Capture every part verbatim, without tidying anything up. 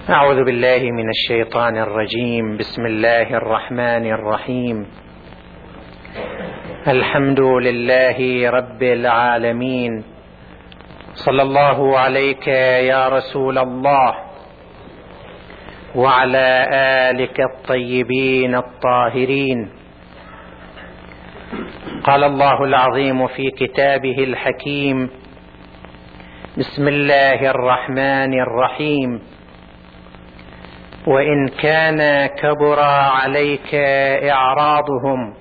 أعوذ بالله من الشيطان الرجيم. بسم الله الرحمن الرحيم. الحمد لله رب العالمين. صلى الله عليك يا رسول الله وعلى آلك الطيبين الطاهرين. قال الله العظيم في كتابه الحكيم: بسم الله الرحمن الرحيم. وإن كان كبر عليك إعراضهم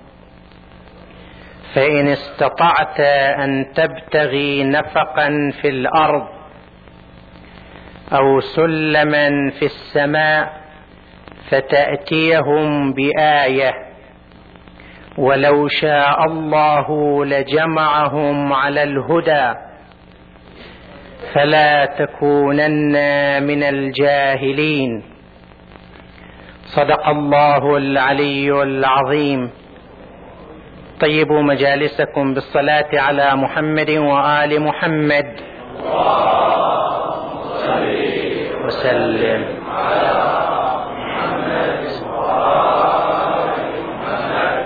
فإن استطعت أن تبتغي نفقا في الأرض أو سلما في السماء فتأتيهم بآية ولو شاء الله لجمعهم على الهدى فلا تكونن من الجاهلين. صدق الله العلي العظيم. طيبوا مجالسكم بالصلاة على محمد وآل محمد وسلم على محمد وآل محمد.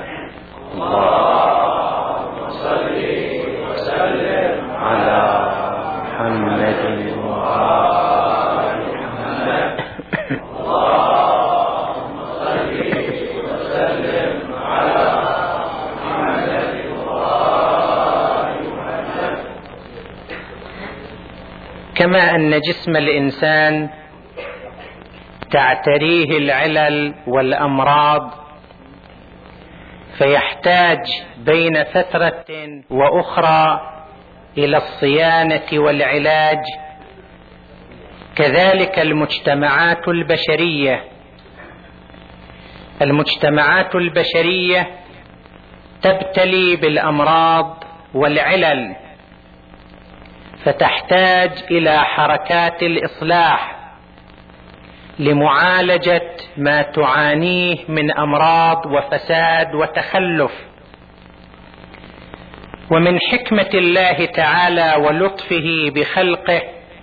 اللهم صل وسلم على محمد وآل محمد. كما أن جسم الإنسان تعتريه العلل والأمراض فيحتاج بين فترة وأخرى إلى الصيانة والعلاج، كذلك المجتمعات البشرية المجتمعات البشرية تبتلي بالأمراض والعلل، فتحتاج إلى حركات الإصلاح لمعالجة ما تعانيه من أمراض وفساد وتخلف. ومن حكمة الله تعالى ولطفه بخلقه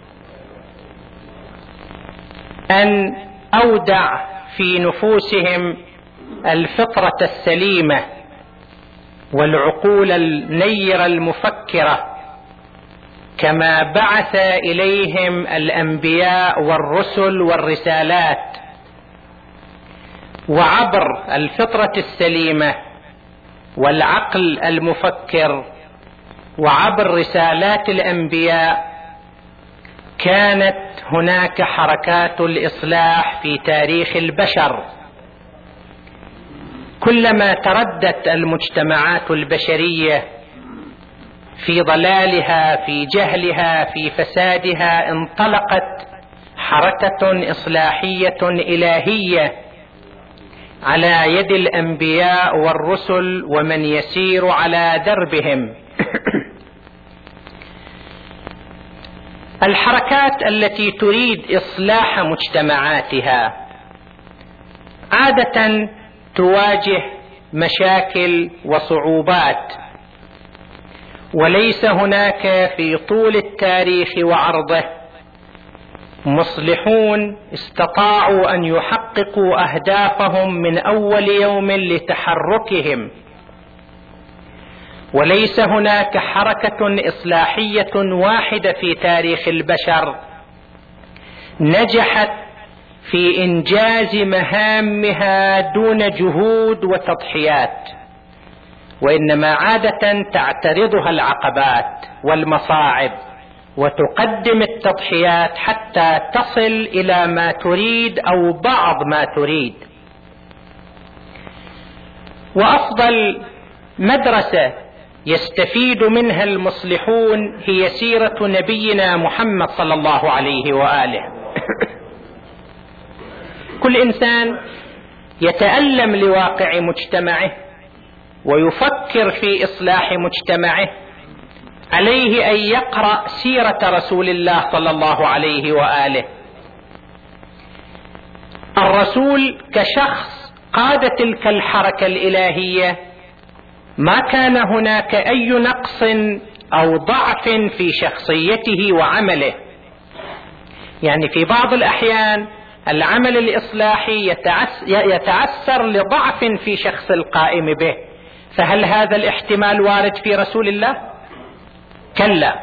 أن أودع في نفوسهم الفطرة السليمة والعقول النيرة المفكرة، كما بعث إليهم الأنبياء والرسل والرسالات. وعبر الفطرة السليمة والعقل المفكر وعبر رسالات الأنبياء كانت هناك حركات الإصلاح في تاريخ البشر. كلما تردت المجتمعات البشرية في ضلالها، في جهلها، في فسادها، انطلقت حركة إصلاحية إلهية على يد الأنبياء والرسل ومن يسير على دربهم. الحركات التي تريد إصلاح مجتمعاتها عادة تواجه مشاكل وصعوبات، وليس هناك في طول التاريخ وعرضه مصلحون استطاعوا أن يحققوا أهدافهم من أول يوم لتحركهم، وليس هناك حركة إصلاحية واحدة في تاريخ البشر نجحت في إنجاز مهامها دون جهود وتضحيات، وإنما عادة تعترضها العقبات والمصاعب وتقدم التضحيات حتى تصل إلى ما تريد أو بعض ما تريد. وأفضل مدرسة يستفيد منها المصلحون هي سيرة نبينا محمد صلى الله عليه وآله. كل إنسان يتألم لواقع مجتمعه ويفكر في إصلاح مجتمعه عليه أن يقرأ سيرة رسول الله صلى الله عليه وآله. الرسول كشخص قاد تلك الحركة الإلهية ما كان هناك أي نقص أو ضعف في شخصيته وعمله. يعني في بعض الأحيان العمل الإصلاحي يتعثر لضعف في شخص القائم به، فهل هذا الاحتمال وارد في رسول الله؟ كلا.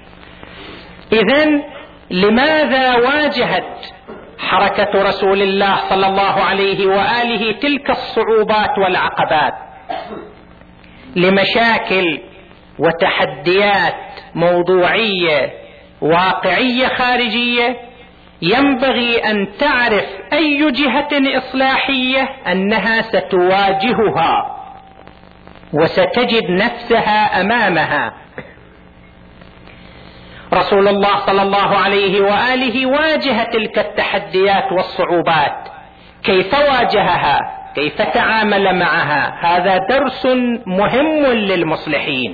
إذن لماذا واجهت حركة رسول الله صلى الله عليه وآله تلك الصعوبات والعقبات؟ لمشاكل وتحديات موضوعية واقعية خارجية ينبغي أن تعرف أي جهة إصلاحية أنها ستواجهها وستجد نفسها أمامها. رسول الله صلى الله عليه وآله واجه تلك التحديات والصعوبات. كيف واجهها؟ كيف تعامل معها؟ هذا درس مهم للمصلحين.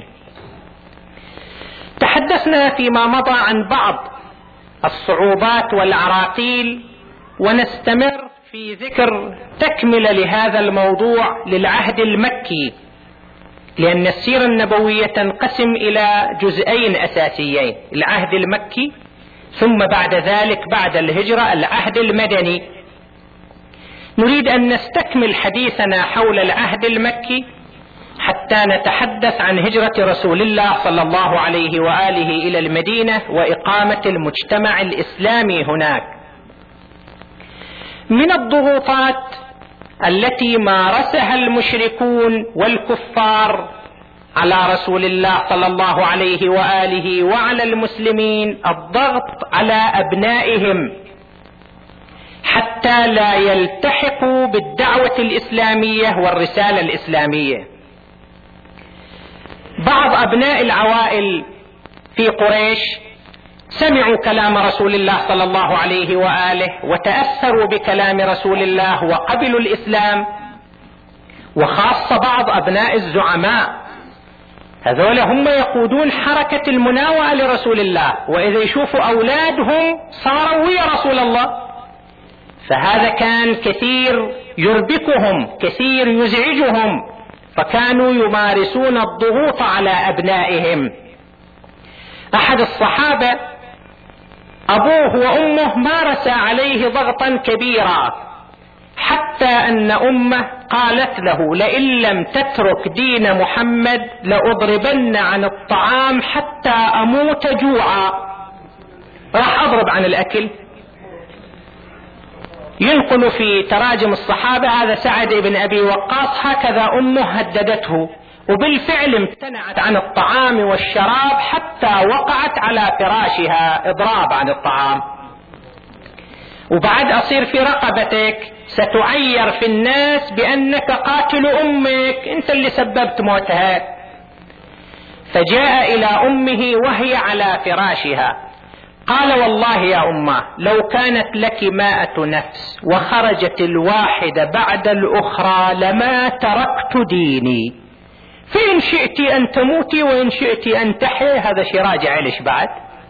تحدثنا فيما مضى عن بعض الصعوبات والعراقيل، ونستمر في ذكر تكملة لهذا الموضوع للعهد المكي، لأن السيرة النبوية تنقسم إلى جزئين أساسيين: العهد المكي، ثم بعد ذلك بعد الهجرة العهد المدني. نريد أن نستكمل حديثنا حول العهد المكي حتى نتحدث عن هجرة رسول الله صلى الله عليه وآله إلى المدينة وإقامة المجتمع الإسلامي هناك. من الضغوطات التي مارسها المشركون والكفار على رسول الله صلى الله عليه وآله وعلى المسلمين الضغط على أبنائهم حتى لا يلتحقوا بالدعوة الإسلامية والرسالة الإسلامية. بعض أبناء العوائل في قريش سمعوا كلام رسول الله صلى الله عليه وآله وتأثروا بكلام رسول الله وقبلوا الإسلام، وخاصة بعض أبناء الزعماء، هذول هم يقودون حركة المناوئة لرسول الله، وإذا يشوفوا أولادهم صاروا ويا رسول الله، فهذا كان كثير يربكهم، كثير يزعجهم، فكانوا يمارسون الضغوط على أبنائهم. أحد الصحابة أبوه وأمه مارس عليه ضغطا كبيرا، حتى أن أمه قالت له: لئن لم تترك دين محمد لأضربن عن الطعام حتى أموت جوعا. راح أضرب عن الأكل. ينقل في تراجم الصحابة هذا سعد بن أبي وقاص هكذا أمه هددته، وبالفعل امتنعت عن الطعام والشراب حتى وقعت على فراشها إضراب عن الطعام. وبعد أصير في رقبتك، ستعير في الناس بأنك قاتل أمك، أنت اللي سببت موتها. فجاء إلى أمه وهي على فراشها قال: والله يا أمه لو كانت لك مائة نفس وخرجت الواحدة بعد الأخرى لما تركت ديني، فإن شئت أن تموتي وإن شئت أن تحيي. هذا شيء راجع ليش بعد.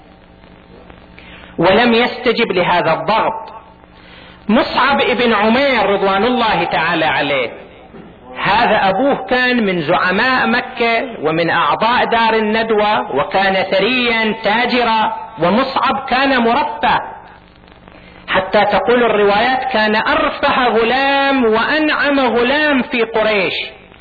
ولم يستجب لهذا الضغط. مصعب ابن عمير رضوان الله تعالى عليه، هذا أبوه كان من زعماء مكة ومن أعضاء دار الندوة، وكان ثريا تاجرا، ومصعب كان مرفه، حتى تقول الروايات كان أرفه غلام وأنعم غلام في قريش.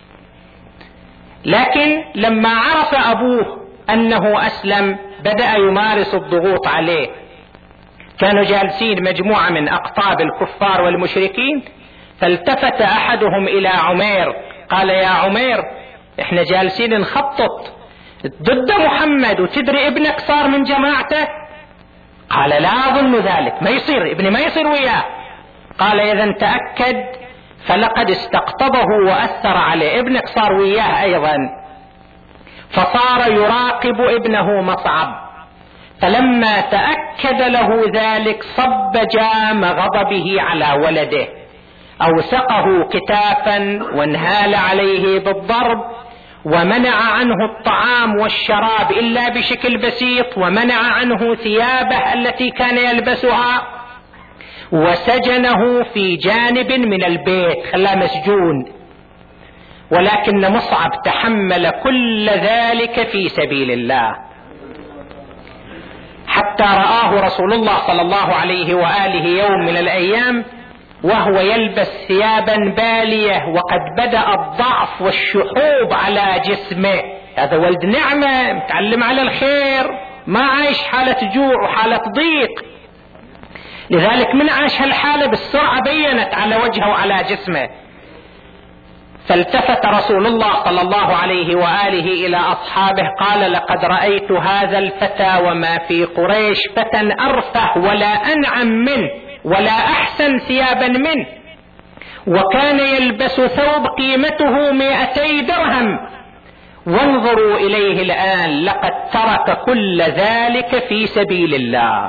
لكن لما عرف أبوه أنه أسلم بدأ يمارس الضغوط عليه. كانوا جالسين مجموعة من أقطاب الكفار والمشركين، فالتفت أحدهم إلى عمير قال: يا عمير احنا جالسين نخطط ضد محمد وتدري ابنك صار من جماعته. قال: لا أظن ذلك، ما يصير، ابني ما يصير وياه. قال: إذا تأكد فلقد استقطبه وأثر عليه، ابنك صار وياه أيضا. فصار يراقب ابنه مصعب، فلما تأكد له ذلك صب جام غضبه على ولده، أوثقه كتافا وانهال عليه بالضرب، ومنع عنه الطعام والشراب إلا بشكل بسيط، ومنع عنه ثيابه التي كان يلبسها، وسجنه في جانب من البيت، خلاه مسجون. ولكن مصعب تحمل كل ذلك في سبيل الله، حتى حتى رآه رسول الله صلى الله عليه وآله يوم من الأيام وهو يلبس ثيابا بالية وقد بدأ الضعف والشحوب على جسمه. هذا ولد نعمة، متعلم على الخير، ما عايش حالة جوع وحالة ضيق، لذلك من عاش هالحالة بالسرعة بينت على وجهه وعلى جسمه. فالتفت رسول الله صلى الله عليه وآله إلى أصحابه قال: لقد رأيت هذا الفتى وما في قريش فتى أرفه ولا أنعم منه ولا أحسن ثيابا منه، وكان يلبس ثوب قيمته مئتي درهم، وانظروا إليه الآن لقد ترك كل ذلك في سبيل الله.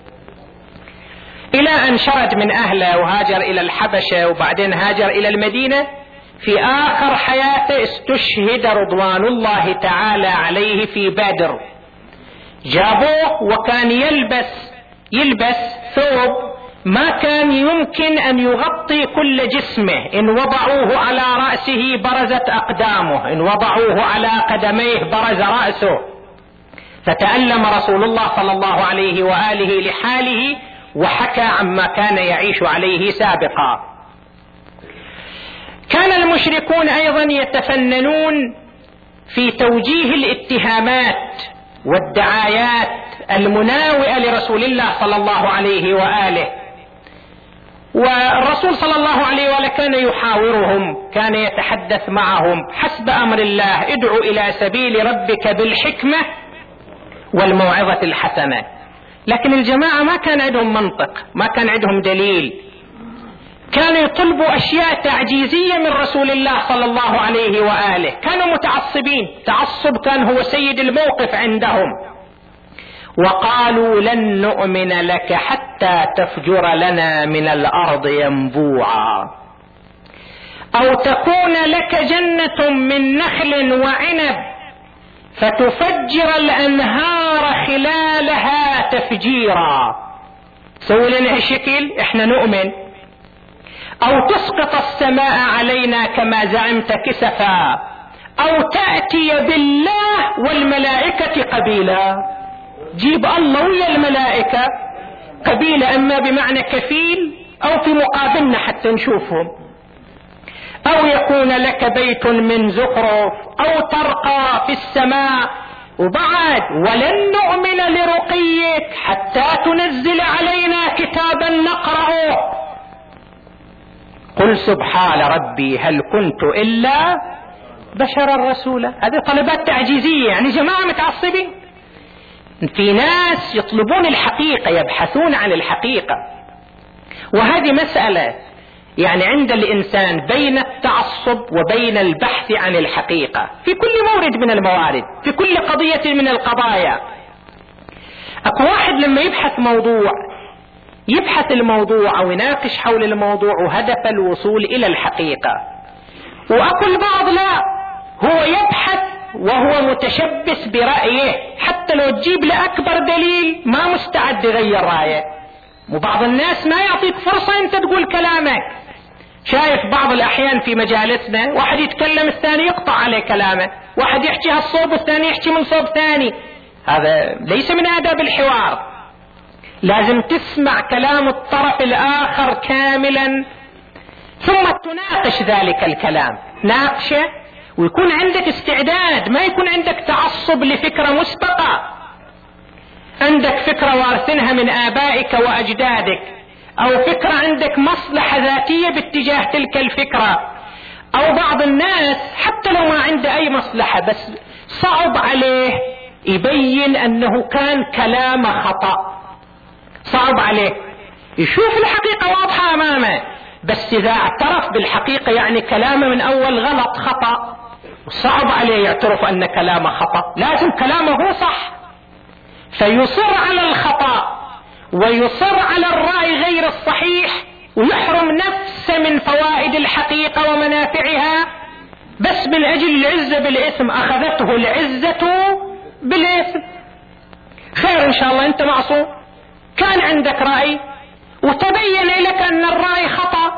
إلى أن شرد من أهله وهاجر إلى الحبشة وبعدين هاجر إلى المدينة. في آخر حياته استشهد رضوان الله تعالى عليه في بدر. جابوه وكان يلبس يلبس ثوب ما كان يمكن أن يغطي كل جسمه، إن وضعوه على رأسه برزت أقدامه، إن وضعوه على قدميه برز رأسه. فتألم رسول الله صلى الله عليه وآله لحاله وحكى عما كان يعيش عليه سابقا. كان المشركون أيضا يتفننون في توجيه الاتهامات والدعايات المناوئة لرسول الله صلى الله عليه وآله، والرسول صلى الله عليه وآله كان يحاورهم، كان يتحدث معهم حسب أمر الله: ادعو إلى سبيل ربك بالحكمة والموعظة الحسنة. لكن الجماعة ما كان عندهم منطق، ما كان عندهم دليل، كانوا يطلبوا أشياء تعجيزية من رسول الله صلى الله عليه وآله، كانوا متعصبين، تعصب كان هو سيد الموقف عندهم. وقالوا: لن نؤمن لك حتى تفجر لنا من الأرض ينبوعا، أو تكون لك جنة من نخل وعنب فتفجر الأنهار خلالها تفجيرا. سووا لنا هالشكل احنا نؤمن، أو تسقط السماء علينا كما زعمت كسفا، أو تأتي بالله والملائكة قبيلا. جيب الله ويا الملائكة قبيلة، أما بمعنى كفيل أو في مقابلنا حتى نشوفهم، أو يكون لك بيت من زخرف أو ترقى في السماء، وبعد ولن نؤمن لرقيك حتى تنزل علينا كتابا نقرأه. قل سبحان ربي هل كنت إلا بشرا رسولا. هذه طلبات تعجيزية، يعني جماعة متعصبين. في ناس يطلبون الحقيقة، يبحثون عن الحقيقة، وهذه مسألة يعني عند الإنسان بين التعصب وبين البحث عن الحقيقة في كل مورد من الموارد، في كل قضية من القضايا. أكو واحد لما يبحث موضوع يبحث الموضوع أو يناقش حول الموضوع وهدف الوصول إلى الحقيقة، وأكو البعض لا، هو يبحث وهو متشبث برأيه، حتى لو تجيب لأكبر دليل ما مستعد يغير رأيه. وبعض الناس ما يعطيك فرصة أنت تقول كلامك. شايف بعض الأحيان في مجالسنا واحد يتكلم الثاني يقطع عليه كلامه، واحد يحكي هالصوب والثاني يحكي من صوب ثاني. هذا ليس من آداب الحوار. لازم تسمع كلام الطرف الآخر كاملا ثم تناقش ذلك الكلام، ناقشه ويكون عندك استعداد، ما يكون عندك تعصب لفكرة مسبقة، عندك فكرة وارثينها من آبائك وأجدادك، أو فكرة عندك مصلحة ذاتية باتجاه تلك الفكرة. أو بعض الناس حتى لو ما عنده أي مصلحة بس صعب عليه يبين أنه كان كلامه خطأ، صعب عليه يشوف الحقيقة واضحة أمامه، بس إذا اعترف بالحقيقة يعني كلامه من أول غلط خطأ، صعب عليه يعترف أن كلامه خطأ، لازم كلامه هو صح، فيصر على الخطأ ويصر على الرأي غير الصحيح ويحرم نفسه من فوائد الحقيقة ومنافعها بس من أجل العزة بالإثم. أخذته العزة بالإثم. خير إن شاء الله أنت معصوم، كان عندك رأي وتبين لك أن الرأي خطأ.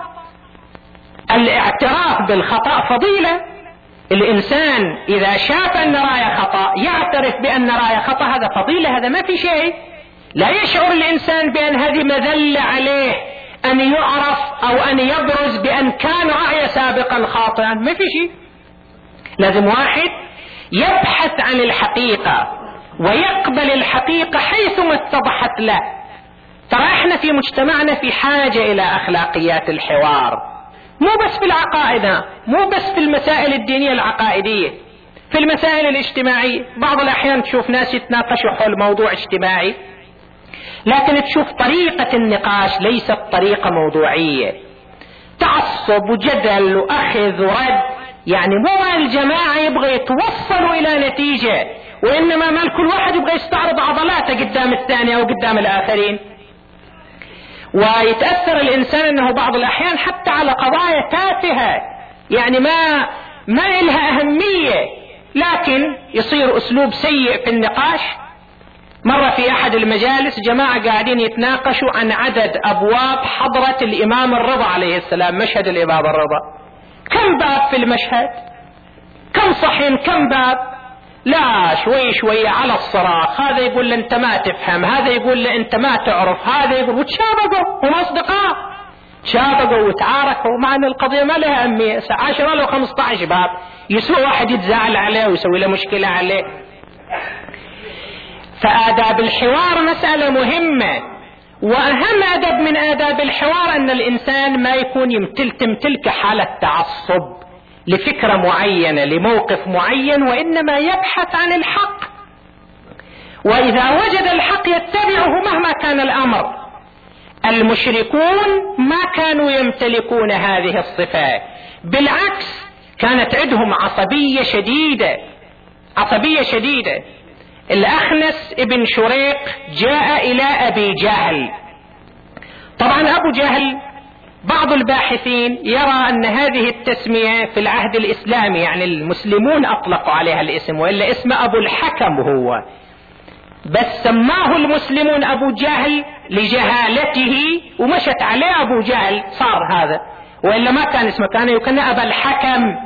الاعتراف بالخطأ فضيلة. الإنسان إذا شاف أن رأيه خطأ يعترف بأن رأيه خطأ، هذا فضيلة، هذا ما في شيء. لا يشعر الإنسان بأن هذه مذلة عليه أن يعرف أو أن يبرز بأن كان رأي سابقا خاطئا. ما في شيء. لازم واحد يبحث عن الحقيقة ويقبل الحقيقة حيثما اتضحت له. ترى احنا في مجتمعنا في حاجة إلى أخلاقيات الحوار، مو بس في العقائد، مو بس في المسائل الدينية العقائدية، في المسائل الاجتماعية. بعض الأحيان تشوف ناس يتناقشوا حول موضوع اجتماعي لكن تشوف طريقة النقاش ليست طريقة موضوعية، تعصب وجدل وأخذ ورد. يعني مو الجماعة يبغى يتوصلوا إلى نتيجة، وإنما مال كل واحد يبغى يستعرض عضلاته قدام الثاني أو قدام الآخرين. ويتأثر الإنسان أنه بعض الأحيان حتى على قضايا تافهة يعني ما ما لها أهمية، لكن يصير أسلوب سيء في النقاش. مرة في أحد المجالس جماعة قاعدين يتناقشوا عن عدد أبواب حضرة الإمام الرضا عليه السلام، مشهد الإمام الرضا كم باب في المشهد، كم صحن، كم باب. لا شوي شوي على الصراخ، هذا يقول له أنت ما تفهم، هذا يقول له أنت ما تعرف، هذا يقول، وتشابقوا هم أصدقاء، تشابقوا وتعاركوا مع أن القضية ما لها أهمية. عشرة لو خمسة عشر باب يسوء واحد يتزاعل عليه ويسوي له مشكلة عليه. فآداب الحوار مسألة مهمة، وأهم أدب من آداب الحوار أن الإنسان ما يكون يمتل تمتلك حالة تعصب لفكرة معينة لموقف معين، وإنما يبحث عن الحق، وإذا وجد الحق يتبعه مهما كان الأمر. المشركون ما كانوا يمتلكون هذه الصفات، بالعكس كانت عندهم عصبية شديدة، عصبية شديدة. الأخنس ابن شريق جاء إلى أبي جهل. طبعا أبو جهل بعض الباحثين يرى أن هذه التسمية في العهد الإسلامي، يعني المسلمون أطلقوا عليها الاسم، وإلا اسم أبو الحكم هو، بس سماه المسلمون أبو جهل لجهالته ومشت عليه أبو جهل صار هذا، وإلا ما كان اسمه، كان يكن أبا الحكم.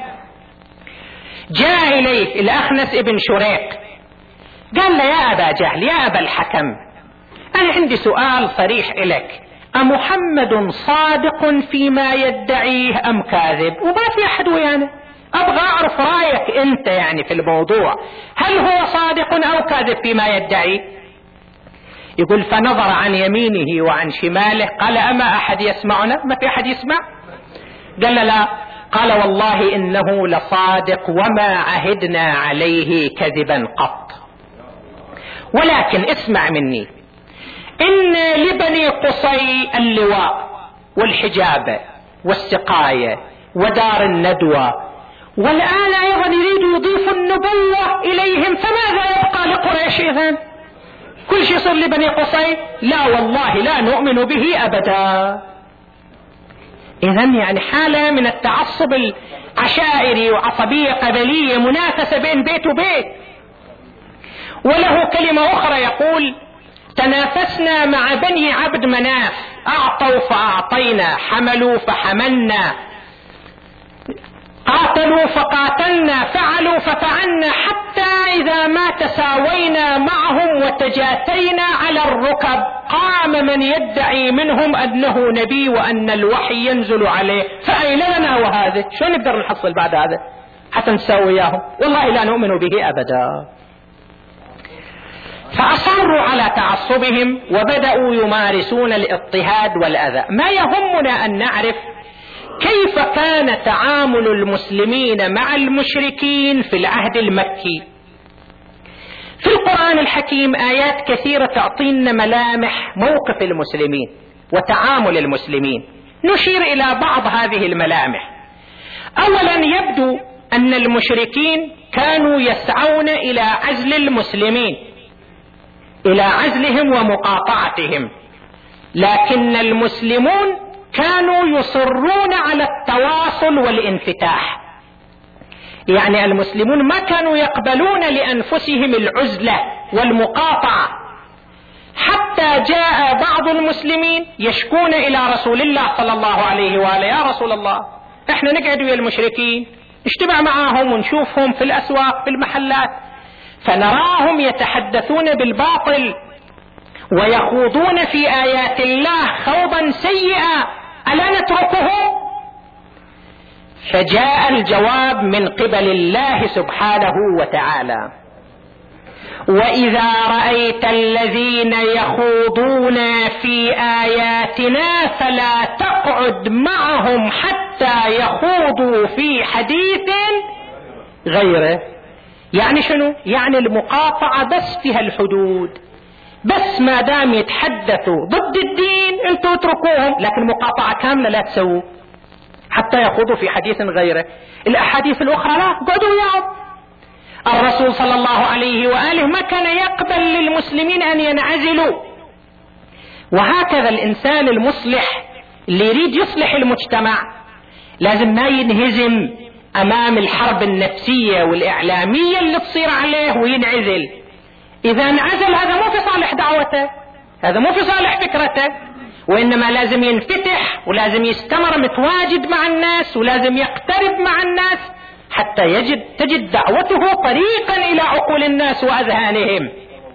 جاء إليه الأخنس ابن شريق قال له يا أبا جهل يا أبا الحكم، أنا عندي سؤال صريح إليك، أمحمد صادق فيما يدعيه أم كاذب؟ وما في أحد ويانا، أبغى أعرف رأيك أنت يعني في الموضوع، هل هو صادق أو كاذب فيما يدعي؟ يقول فنظر عن يمينه وعن شماله، قال أما أحد يسمعنا؟ ما في أحد يسمع؟ قال لا. قال والله إنه لصادق وما عهدنا عليه كذبا قط، ولكن اسمع مني، إن لبني قصي اللواء والحجابة والسقاية ودار الندوة، والآن أيضا يريد يضيف النبوة إليهم، فماذا يبقى لقريش إذن؟ كل شيء يصير لبني قصي؟ لا والله لا نؤمن به أبدا. إذن يعني حالة من التعصب العشائري وعصبية قبلية، منافسة بين بيت وبيت. وله كلمة أخرى يقول تنافسنا مع بني عبد مناف، أعطوا فأعطينا، حملوا فحملنا، قاتلوا فقاتلنا، فعلوا ففعلنا، حتى إذا ما تساوينا معهم وتجاتينا على الركب قام من يدعي منهم أنه نبي وأن الوحي ينزل عليه، فأين لنا وهذا؟ شو نقدر نحصل بعد هذا حتى نساويهم؟ والله لا نؤمن به أبدا. فأصروا على تعصبهم وبدأوا يمارسون الاضطهاد والأذى. ما يهمنا أن نعرف كيف كان تعامل المسلمين مع المشركين في العهد المكي. في القرآن الحكيم آيات كثيرة تعطينا ملامح موقف المسلمين وتعامل المسلمين، نشير إلى بعض هذه الملامح. أولا يبدو أن المشركين كانوا يسعون إلى عزل المسلمين، إلى عزلهم ومقاطعتهم، لكن المسلمون كانوا يصرون على التواصل والانفتاح. يعني المسلمون ما كانوا يقبلون لأنفسهم العزلة والمقاطعة، حتى جاء بعض المسلمين يشكون إلى رسول الله صلى الله عليه وآله، يا رسول الله احنا نقعد ويا المشركين نجتمع معهم ونشوفهم في الأسواق في المحلات، فنراهم يتحدثون بالباطل ويخوضون في آيات الله خوضا سيئا، ألا نتركهم؟ فجاء الجواب من قبل الله سبحانه وتعالى: وإذا رأيت الذين يخوضون في آياتنا فلا تقعد معهم حتى يخوضوا في حديث غيره. يعني شنو؟ يعني المقاطعة بس فيها الحدود، بس ما دام يتحدثوا ضد الدين انتوا اتركوهم، لكن مقاطعة كاملة لا تسووا حتى يخوضوا في حديث غيره. الأحاديث الأخرى لا، قعدوا وياهم. الرسول صلى الله عليه وآله ما كان يقبل للمسلمين أن ينعزلوا. وهكذا الإنسان المصلح اللي يريد يصلح المجتمع لازم ما ينهزم أمام الحرب النفسية والإعلامية اللي تصير عليه وينعزل. إذا انعزل هذا مو في صالح دعوته، هذا مو في صالح فكرته، وإنما لازم ينفتح ولازم يستمر متواجد مع الناس ولازم يقترب مع الناس حتى يجد تجد دعوته طريقا إلى عقول الناس وأذهانهم.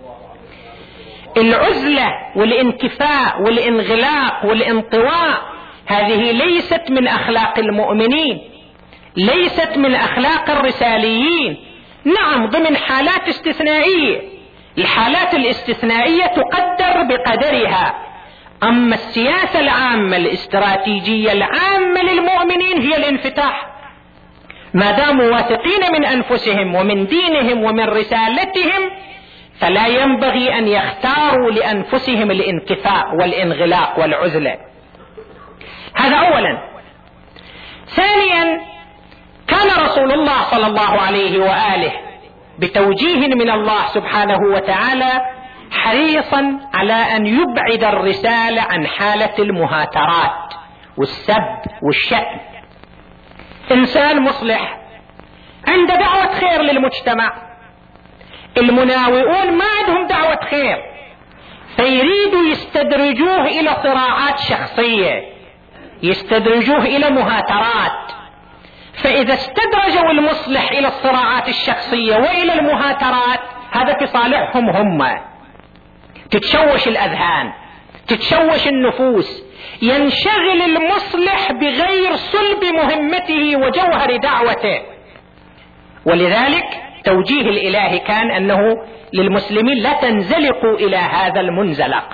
العزلة والانكفاء والانغلاق والانطواء هذه ليست من أخلاق المؤمنين، ليست من أخلاق الرساليين. نعم ضمن حالات استثنائية، الحالات الاستثنائية تقدر بقدرها، أما السياسة العامة الاستراتيجية العامة للمؤمنين هي الانفتاح. ما داموا واثقين من أنفسهم ومن دينهم ومن رسالتهم فلا ينبغي أن يختاروا لأنفسهم الانكفاء والانغلاق والعزلة. هذا أولا. ثانيا، كان رسول الله صلى الله عليه وآله بتوجيه من الله سبحانه وتعالى حريصا على أن يبعد الرسالة عن حالة المهاترات والسب والشتم. إنسان مصلح عنده دعوة خير للمجتمع، المناوئون ما عندهم دعوة خير، فيريدوا يستدرجوه إلى صراعات شخصية، يستدرجوه إلى مهاترات. فإذا استدرجوا المصلح إلى الصراعات الشخصية وإلى المهاترات هذا في صالحهم هم، تتشوش الأذهان، تتشوش النفوس، ينشغل المصلح بغير صلب مهمته وجوهر دعوته. ولذلك توجيه الإله كان أنه للمسلمين لا تنزلقوا إلى هذا المنزلق.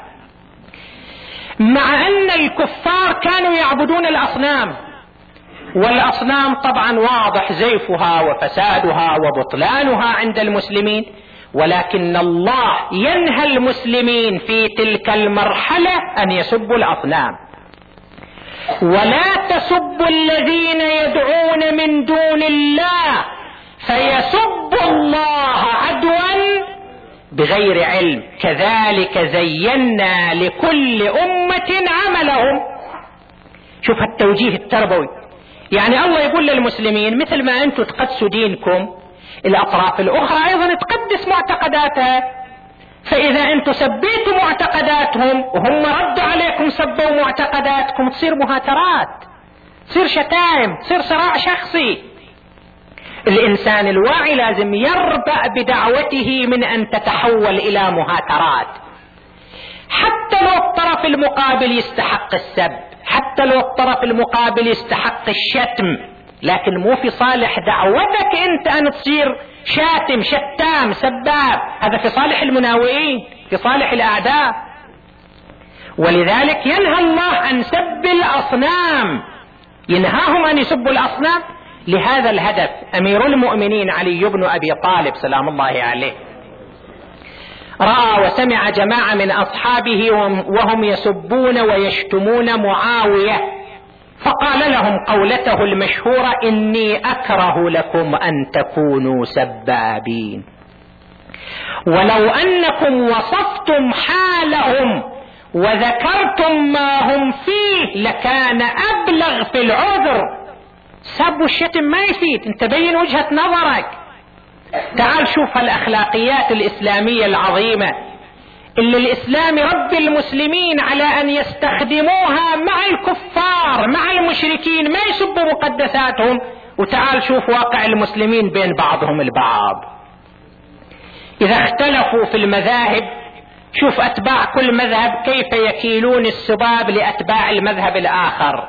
مع أن الكفار كانوا يعبدون الأصنام، والأصنام طبعا واضح زيفها وفسادها وبطلانها عند المسلمين، ولكن الله ينهى المسلمين في تلك المرحلة أن يسبوا الأصنام. ولا تسبوا الذين يدعون من دون الله فيسبوا الله عدوا بغير علم كذلك زينا لكل أمة عملهم. شوف التوجيه التربوي، يعني الله يقول للمسلمين مثل ما أنتم تقدسوا دينكم الأطراف الأخرى أيضا تقدس معتقداتها. فإذا أنتم سبيتوا معتقداتهم وهم ردوا عليكم سبوا معتقداتكم تصير مهاترات، تصير شتائم، تصير صراع شخصي. الإنسان الواعي لازم يربأ بدعوته من أن تتحول إلى مهاترات، حتى لو الطرف المقابل يستحق السب، حتى لو الطرف المقابل يستحق الشتم، لكن مو في صالح دعوتك أنت أن تصير شاتم شتام سباب، هذا في صالح المناوئين، في صالح الأعداء. ولذلك ينهى الله عن سب الأصنام، ينهاهم أن يسبوا الأصنام. لهذا الهدف أمير المؤمنين علي بن أبي طالب سلام الله عليه رأى وسمع جماعة من أصحابه وهم يسبون ويشتمون معاوية، فقال لهم قولته المشهورة: إني أكره لكم أن تكونوا سبابين، ولو أنكم وصفتم حالهم وذكرتم ما هم فيه لكان أبلغ في العذر. سب والشتم ما يفيد، انت بين وجهة نظرك. تعال شوف الأخلاقيات الإسلامية العظيمة اللي الإسلام رب المسلمين على أن يستخدموها مع الكفار مع المشركين، ما يسبوا مقدساتهم. وتعال شوف واقع المسلمين بين بعضهم البعض. إذا اختلفوا في المذاهب شوف أتباع كل مذهب كيف يكيلون السباب لأتباع المذهب الآخر،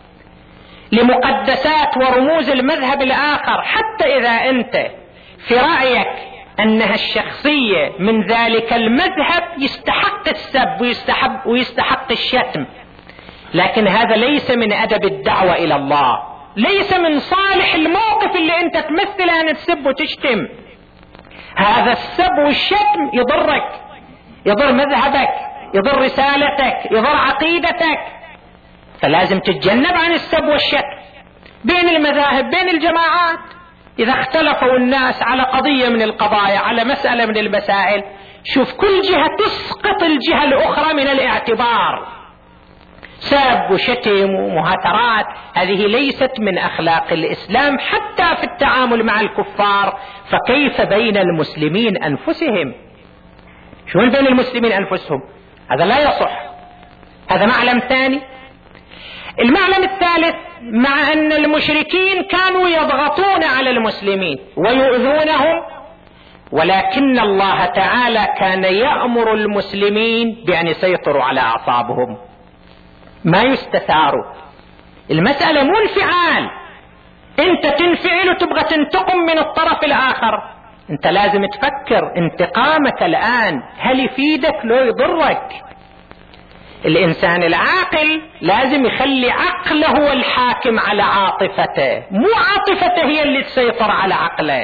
لمقدسات ورموز المذهب الآخر، حتى إذا أنت في رأيك أنها الشخصية من ذلك المذهب يستحق السب ويستحق, ويستحق الشتم، لكن هذا ليس من أدب الدعوة إلى الله، ليس من صالح الموقف اللي أنت تمثله أن تسب وتشتم. هذا السب والشتم يضرك، يضر مذهبك، يضر رسالتك، يضر عقيدتك، فلازم تتجنب عن السب والشتم بين المذاهب، بين الجماعات. إذا اختلفوا الناس على قضية من القضايا، على مسألة من المسائل، شوف كل جهة تسقط الجهة الأخرى من الاعتبار. سب وشتم ومهاترات هذه ليست من أخلاق الإسلام حتى في التعامل مع الكفار، فكيف بين المسلمين أنفسهم؟ شو بين المسلمين أنفسهم؟ هذا لا يصح. هذا معلم ثاني. المعلم الثالث، مع أن المشركين كانوا يضغطون على المسلمين ويؤذونهم، ولكن الله تعالى كان يأمر المسلمين بأن يسيطروا على أعصابهم، ما يستثاروا. المسألة مو انفعال، انت تنفعل وتبغى تنتقم من الطرف الآخر، انت لازم تفكر انتقامك الآن هل يفيدك لو يضرك. الإنسان العاقل لازم يخلي عقله هو الحاكم على عاطفته، مو عاطفته هي اللي تسيطر على عقله.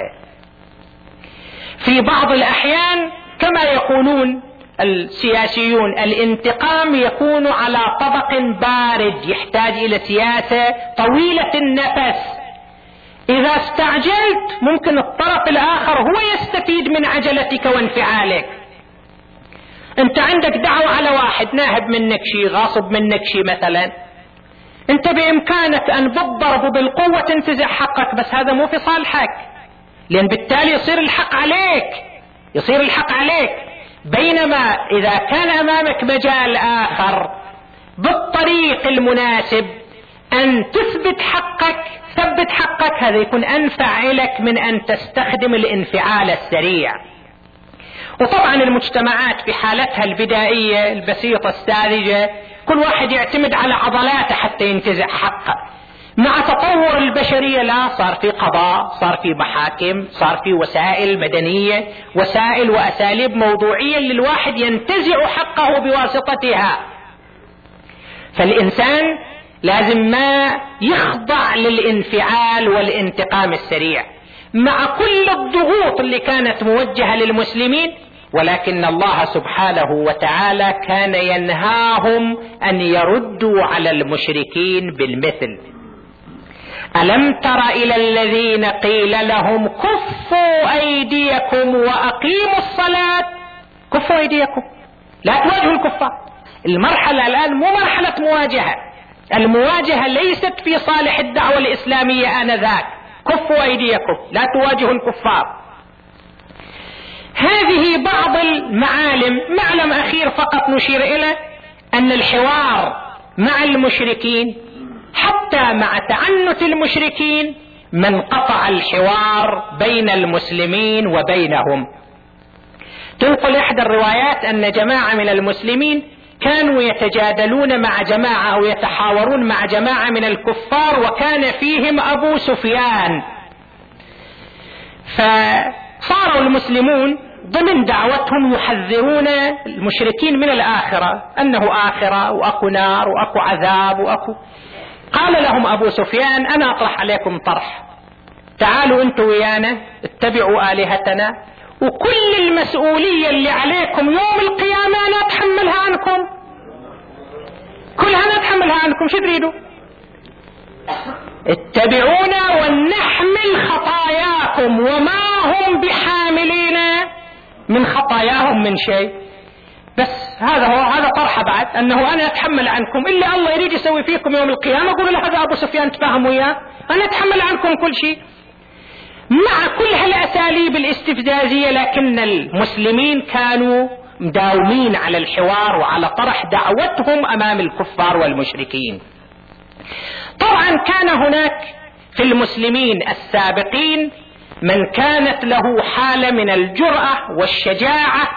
في بعض الأحيان كما يقولون السياسيون الانتقام يكون على طبق بارد، يحتاج إلى سياسة طويلة النفس. إذا استعجلت ممكن الطرف الآخر هو يستفيد من عجلتك وانفعالك. انت عندك دعوة على واحد ناهب منك شيء، غاصب منك شيء مثلا، انت بإمكانك أن بالضرب وبالقوة تنتزع حقك، بس هذا مو في صالحك، لأن بالتالي يصير الحق عليك، يصير الحق عليك. بينما إذا كان أمامك مجال آخر بالطريق المناسب أن تثبت حقك، ثبت حقك، هذا يكون أنفع لك من أن تستخدم الانفعال السريع. وطبعا المجتمعات في حالتها البدائية البسيطة الساذجة كل واحد يعتمد على عضلاته حتى ينتزع حقه. مع تطور البشرية لا، صار في قضاء، صار في محاكم، صار في وسائل مدنية، وسائل وأساليب موضوعية للواحد ينتزع حقه بواسطتها. فالإنسان لازم ما يخضع للانفعال والانتقام السريع مع كل الضغوط اللي كانت موجهة للمسلمين، ولكن الله سبحانه وتعالى كان ينهاهم أن يردوا على المشركين بالمثل. ألم تر إلى الذين قيل لهم كفوا أيديكم وأقيموا الصلاة؟ كفوا أيديكم، لا تواجهوا الكفار. المرحلة الآن مو مرحلة مواجهة، المواجهة ليست في صالح الدعوة الإسلامية آنذاك. كفوا أيديكم، لا تواجهوا الكفار. هذه بعض المعالم. معلم أخير فقط نشير إلى أن الحوار مع المشركين حتى مع تعنت المشركين من قطع الحوار بين المسلمين وبينهم. تنقل إحدى الروايات أن جماعة من المسلمين كانوا يتجادلون مع جماعة أو يتحاورون مع جماعة من الكفار، وكان فيهم أبو سفيان. فصاروا المسلمون ضمن دعوتهم يحذرون المشركين من الآخرة، أنه آخرة وأكو نار وأكو عذاب وأكو. قال لهم أبو سفيان: أنا أطرح عليكم طرح، تعالوا أنتوا ويانا اتبعوا آلهتنا، وكل المسؤولية اللي عليكم يوم القيامة لا تحملها عنكم، كلها لا تحملها عنكم. شو تريدوا؟ اتبعونا ونحمل خطاياكم وما هم بحاملين من خطاياهم من شيء. بس هذا هو، هذا طرح بعد، أنه أنا أتحمل عنكم إلا الله يريد يسوي فيكم يوم القيامة. قولوا له هذا أبو سفيان تفاهم وياه، أنا أتحمل عنكم كل شيء. مع كل هالأساليب الاستفزازية، لكن المسلمين كانوا مداومين على الحوار وعلى طرح دعوتهم أمام الكفار والمشركين. طبعا كان هناك في المسلمين السابقين من كانت له حالة من الجرأة والشجاعة،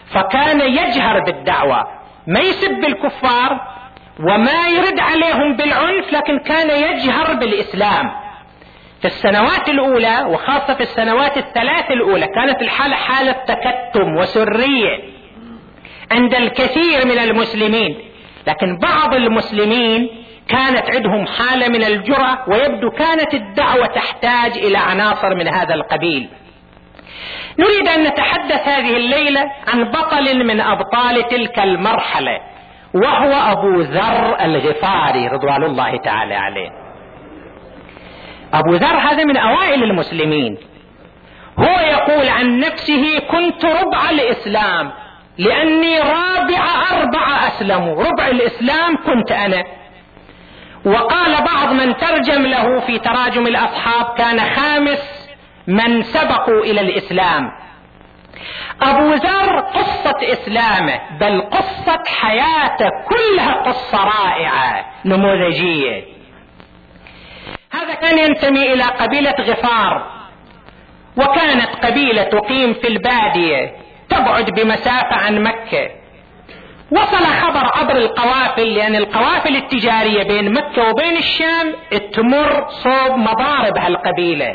فكان يجهر بالدعوة، ما يسب الكفار وما يرد عليهم بالعنف، لكن كان يجهر بالإسلام. في السنوات الأولى وخاصة في السنوات الثلاث الأولى كانت الحالة حالة تكتم وسرية عند الكثير من المسلمين، لكن بعض المسلمين كانت عندهم حالة من الجرأة، ويبدو كانت الدعوة تحتاج إلى عناصر من هذا القبيل. نريد أن نتحدث هذه الليلة عن بطل من أبطال تلك المرحلة، وهو أبو ذر الغفاري رضوان الله تعالى عليه. أبو ذر هذا من أوائل المسلمين، هو يقول عن نفسه: كنت ربع الإسلام لأني رابع أربع أسلموا، ربع الإسلام كنت أنا. وقال بعض من ترجم له في تراجم الأصحاب: كان خامس من سبقوا إلى الإسلام. أبو ذر قصة إسلامه بل قصة حياته كلها قصة رائعة نموذجية. هذا كان ينتمي إلى قبيلة غفار، وكانت قبيلة تقيم في البادية تبعد بمسافة عن مكة. وصل خبر عبر القوافل، لأن القوافل التجارية بين مكة وبين الشام تمر صوب مضارب هالقبيلة،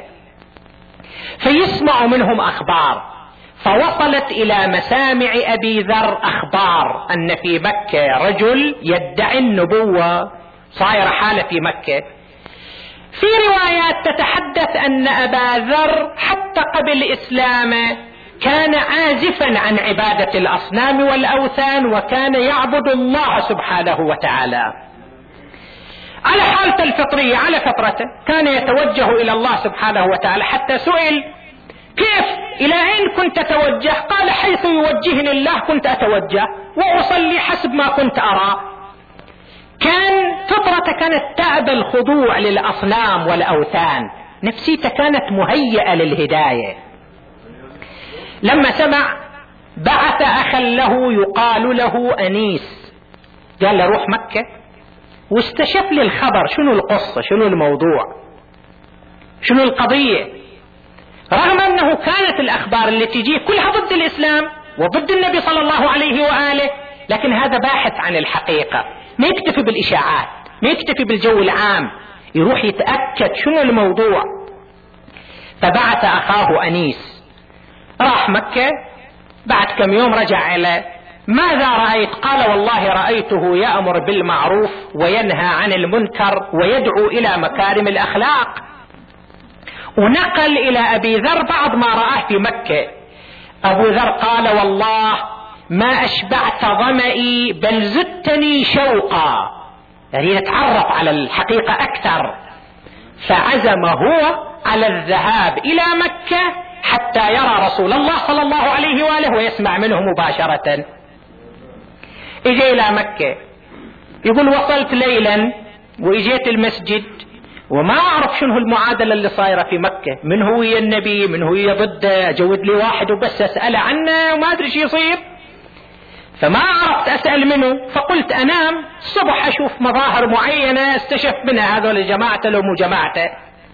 فيسمع منهم أخبار. فوصلت إلى مسامع أبي ذر أخبار أن في مكة رجل يدعي النبوة، صاير حالة في مكة. في روايات تتحدث أن أبا ذر حتى قبل إسلامه كان عازفا عن عبادة الأصنام والأوثان، وكان يعبد الله سبحانه وتعالى على حالته الفطرية، على فطرته، كان يتوجه إلى الله سبحانه وتعالى. حتى سئل: كيف إلى أين كنت تتوجه؟ قال: حيث يوجهني الله كنت أتوجه، وأصلي حسب ما كنت أرى. كان فطرته كانت تأبى الخضوع للأصنام والأوثان، نفسيته كانت مهيئة للهداية. لما سمع بعث أخا له يقال له أنيس، قال له: روح مكة واستشف لي الخبر، شنو القصة، شنو الموضوع، شنو القضية. رغم أنه كانت الأخبار اللي تجيه كلها ضد الإسلام وضد النبي صلى الله عليه وآله، لكن هذا باحث عن الحقيقة، ما يكتفي بالإشاعات، ما يكتفي بالجو العام، يروح يتأكد شنو الموضوع. فبعث أخاه أنيس، راح مكة، بعد كم يوم رجع إلى: ماذا رأيت؟ قال: والله رأيته يأمر بالمعروف وينهى عن المنكر ويدعو إلى مكارم الأخلاق. ونقل إلى أبي ذر بعض ما رآه في مكة. أبو ذر قال: والله ما أشبعت ظمئي بل زدتني شوقا، يعني يتعرف على الحقيقة أكثر. فعزم هو على الذهاب إلى مكة حتى يرى رسول الله صلى الله عليه وآله ويسمع منه مباشرة. اجي إلى مكة، يقول: وصلت ليلا وإجيت المسجد وما أعرف شنو المعادلة اللي صايرة في مكة، من هو يا النبي، من هو يا ضده، جود لي واحد وبس أسأل عنه وما أدري شو يصير. فما عرفت أسأل منه، فقلت أنام الصبح أشوف مظاهر معينة استشف منها هذول جماعته لو مو جماعته.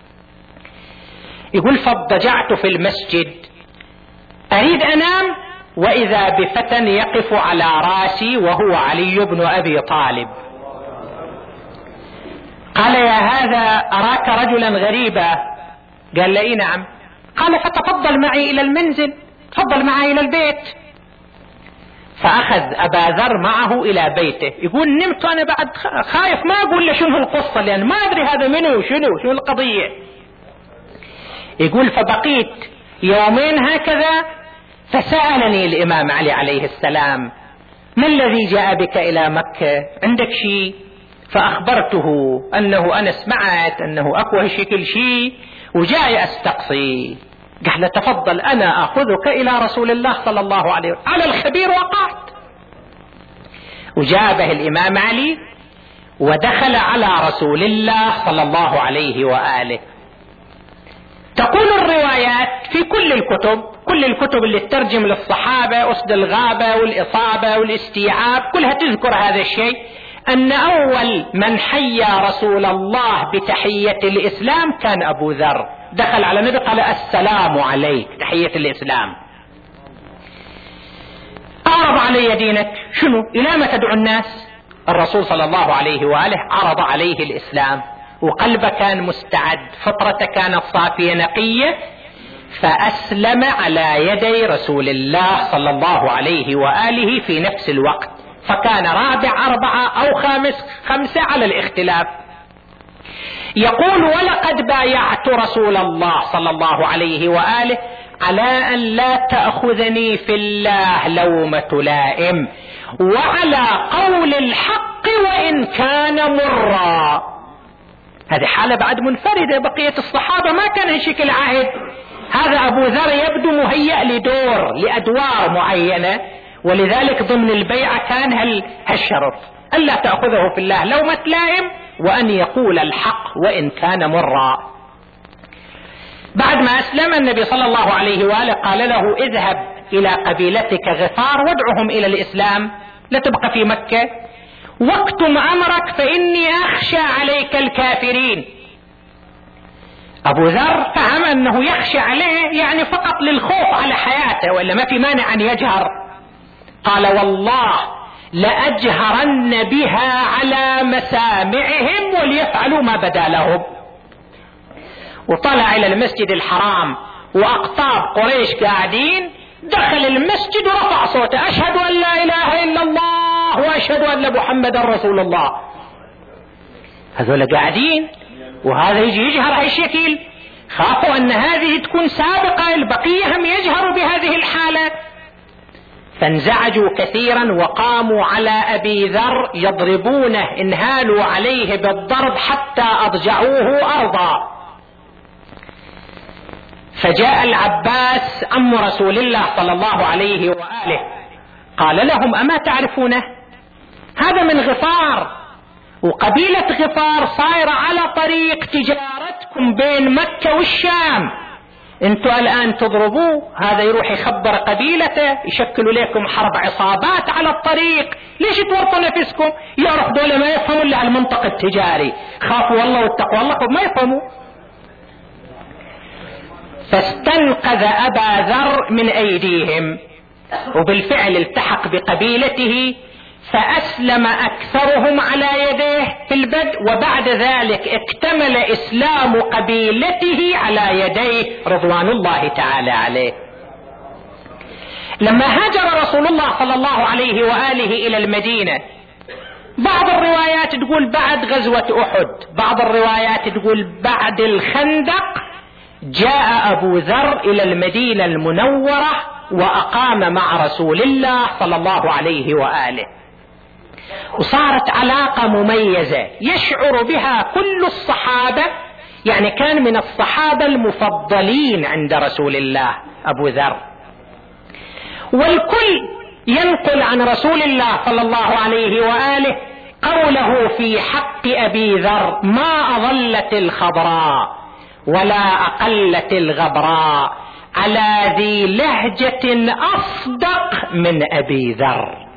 يقول: فاضطجعت في المسجد أريد أنام، وإذا بفتى يقف على راسي وهو علي بن أبي طالب. قال: يا هذا أراك رجلا غريبا. قال: لي نعم. قال: فتفضل معي إلى المنزل، تفضل معي إلى البيت. فأخذ أبا ذر معه إلى بيته. يقول: نمت أنا بعد خايف، ما أقول له شنو القصة لأن ما أدري هذا منه شنو شنو القضية. يقول: فبقيت يومين هكذا، فسألني الإمام علي عليه السلام: ما الذي جاء بك إلى مكة، عندك شيء؟ فأخبرته أنه أنا سمعت أنه أكوه شكل شيء وجاي أستقصي. قال: تفضل أنا أخذك إلى رسول الله صلى الله عليه وسلم. على الخبير وقعت. وجابه الإمام علي ودخل على رسول الله صلى الله عليه وآله. تقول الروايات في كل الكتب، كل الكتب اللي تترجم للصحابة، أسد الغابة والإصابة والاستيعاب، كلها تذكر هذا الشيء، أن أول من حيا رسول الله بتحية الإسلام كان أبو ذر. دخل على النبي قال: السلام عليك، تحية الإسلام. عرض علي دينك، شنو؟ إلى ما تدعو الناس؟ الرسول صلى الله عليه وآله عرض عليه الإسلام، وقلبه كان مستعد، فطرته كانت صافية نقية، فأسلم على يدي رسول الله صلى الله عليه وآله في نفس الوقت، فكان رابع أربعة أو خامس خمسة على الاختلاف. يقول: ولقد بايعت رسول الله صلى الله عليه وآله على أن لا تأخذني في الله لومة لائم، وعلى قول الحق وإن كان مرا. هذه حالة بعد منفردة، بقية الصحابة ما كان هالشكل عهد. هذا أبو ذر يبدو مهيأ لدور لأدوار معينة، ولذلك ضمن البيعة كان هالشرط: ألا تأخذه في الله لومة لائم، وأن يقول الحق وإن كان مرا. بعد ما أسلم النبي صلى الله عليه وآله قال له: اذهب إلى قبيلتك غفار وادعهم إلى الإسلام، لا تبقى في مكة، واكتم أمرك فإني أخشى عليك الكافرين. أبو ذر فهم أنه يخشى عليه يعني فقط للخوف على حياته، وإلا ما في مانع أن يجهر. قال: والله لأجهرن بها على مسامعهم وليفعلوا ما بدا لهم. وطلع إلى المسجد الحرام وأقطاب قريش قاعدين، دخل المسجد ورفع صوته: أشهد أن لا إله إلا الله وأشهد أن محمدا رسول الله. هذول قاعدين وهذا يجي يجهر هالشكل، خافوا أن هذه تكون سابقة، البقية هم يجهروا بهذه الحالة، فانزعجوا كثيرا وقاموا على أبي ذر يضربونه، انهالوا عليه بالضرب حتى أضجعوه أرضا. فجاء العباس عم رسول الله صلى الله عليه وآله قال لهم: أما تعرفونه؟ هذا من غفار، وقبيلة غفار صايرة على طريق تجارتكم بين مكة والشام، انتوا الآن تضربوه، هذا يروح يخبر قبيلته، يشكلوا لكم حرب عصابات على الطريق، ليش تورطوا نفسكم؟ يعرف دولة ما يفهموا إلا على المنطق التجاري، خافوا الله واتقوا الله ما يفهموا. فاستنقذ أبا ذر من أيديهم، وبالفعل التحق بقبيلته، فأسلم أكثرهم على يديه في البدء، وبعد ذلك اكتمل إسلام قبيلته على يديه رضوان الله تعالى عليه. لما هاجر رسول الله صلى الله عليه وآله إلى المدينة، بعض الروايات تقول بعد غزوة أحد، بعض الروايات تقول بعد الخندق، جاء أبو ذر إلى المدينة المنورة وأقام مع رسول الله صلى الله عليه وآله، وصارت علاقة مميزة يشعر بها كل الصحابة، يعني كان من الصحابة المفضلين عند رسول الله أبو ذر، والكل ينقل عن رسول الله صلى الله عليه وآله قوله في حق أبي ذر: ما أظلت الخضراء ولا أقلت الغبراء على ذي لهجة أصدق من أبي ذر.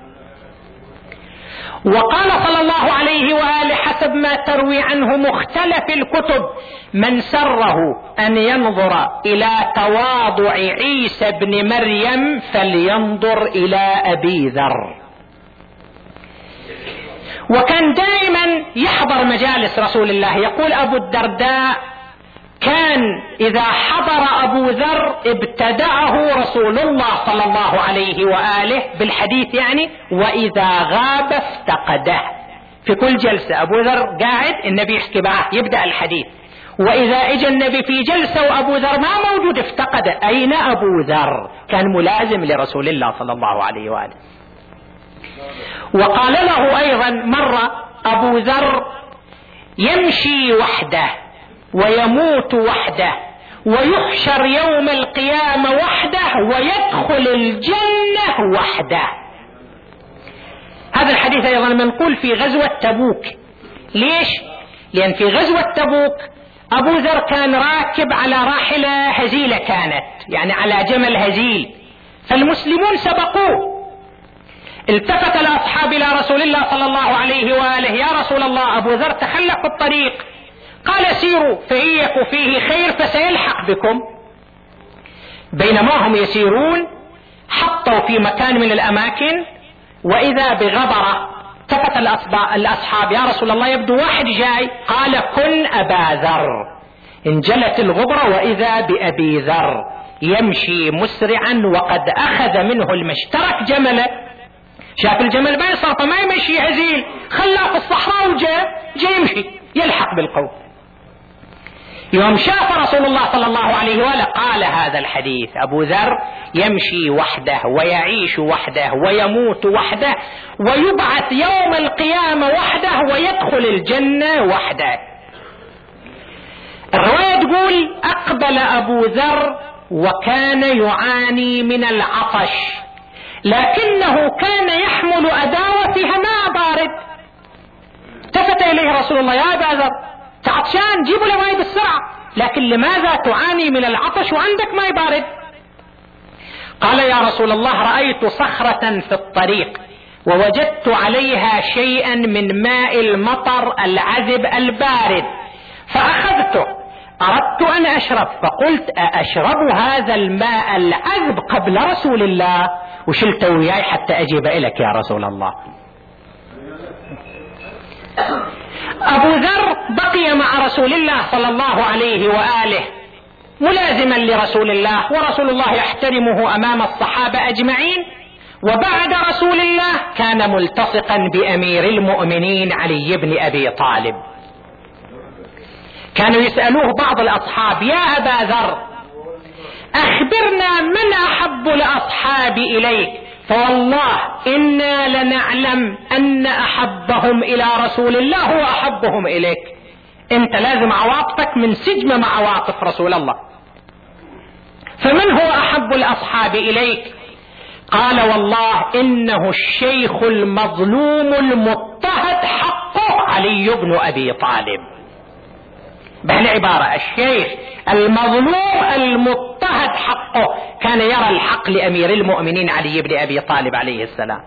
وقال صلى الله عليه وآله حسب ما تروي عنه مختلف الكتب: من سره أن ينظر إلى تواضع عيسى بن مريم فلينظر إلى أبي ذر. وكان دائما يحضر مجالس رسول الله. يقول أبو الدرداء: كان إذا حضر أبو ذر ابتدأه رسول الله صلى الله عليه وآله بالحديث، يعني وإذا غاب افتقده. في كل جلسة أبو ذر قاعد النبي يحكي معه يبدأ الحديث، وإذا اجى النبي في جلسة وأبو ذر ما موجود افتقده. أين أبو ذر؟ كان ملازم لرسول الله صلى الله عليه وآله. وقال له أيضا مرة: أبو ذر يمشي وحده ويموت وحده ويحشر يوم القيامة وحده ويدخل الجنة وحده. هذا الحديث أيضا منقول في غزوة تبوك. ليش؟ لأن في غزوة تبوك أبو ذر كان راكب على راحلة هزيلة، كانت يعني على جمل هزيل، فالمسلمون سبقوه. التفت الأصحاب إلى رسول الله صلى الله عليه وآله: يا رسول الله، أبو ذر تخلف الطريق. قال: سيروا فإن يك فيه خير فسيلحق بكم. بينما هم يسيرون حطوا في مكان من الأماكن، وإذا بغبرة. التفت الأصحاب: يا رسول الله يبدو واحد جاي. قال: كن أبا ذر. انجلت الغبرة وإذا بأبي ذر يمشي مسرعا وقد أخذ منه المشترك جمله. شاف الجمل بيصرف ما يمشي هزيل، خلاه في الصحراء وجاء جاي يمشي يلحق بالقوم. يوم شاف رسول الله صلى الله عليه وآله قال هذا الحديث: أبو ذر يمشي وحده ويعيش وحده ويموت وحده ويبعث يوم القيامة وحده ويدخل الجنة وحده. الرواية تقول: أقبل أبو ذر وكان يعاني من العطش، لكنه كان يحمل أداوة فيها ماء بارد. التفت إليه رسول الله: يا أبا ذر تعطشان، جيبوا لي ماء بالسرعة، لكن لماذا تعاني من العطش وعندك ماء بارد؟ قال: يا رسول الله رأيت صخرة في الطريق ووجدت عليها شيئا من ماء المطر العذب البارد فأخذته، أردت أن أشرب، فقلت: أشرب هذا الماء العذب قبل رسول الله وشلته وياي حتى أجيب إليك يا رسول الله. أبو ذر بقي مع رسول الله صلى الله عليه وآله ملازما لرسول الله، ورسول الله يحترمه أمام الصحابة أجمعين. وبعد رسول الله كان ملتصقا بأمير المؤمنين علي بن أبي طالب. كانوا يسألوه بعض الأصحاب: يا أبا ذر أخبرنا من أحب الأصحاب إليك، فوالله إنا لنعلم أن أحبهم إلى رسول الله هو أحبهم إليك. أنت لازم عواطفك من سجم مع عواطف رسول الله. فمن هو أحب الأصحاب إليك؟ قال: والله إنه الشيخ المظلوم المضطهد حقه علي بن أبي طالب. بهالعبارة الشيخ المظلوم المضطهد حقه كان يرى الحق لأمير المؤمنين علي بن أبي طالب عليه السلام.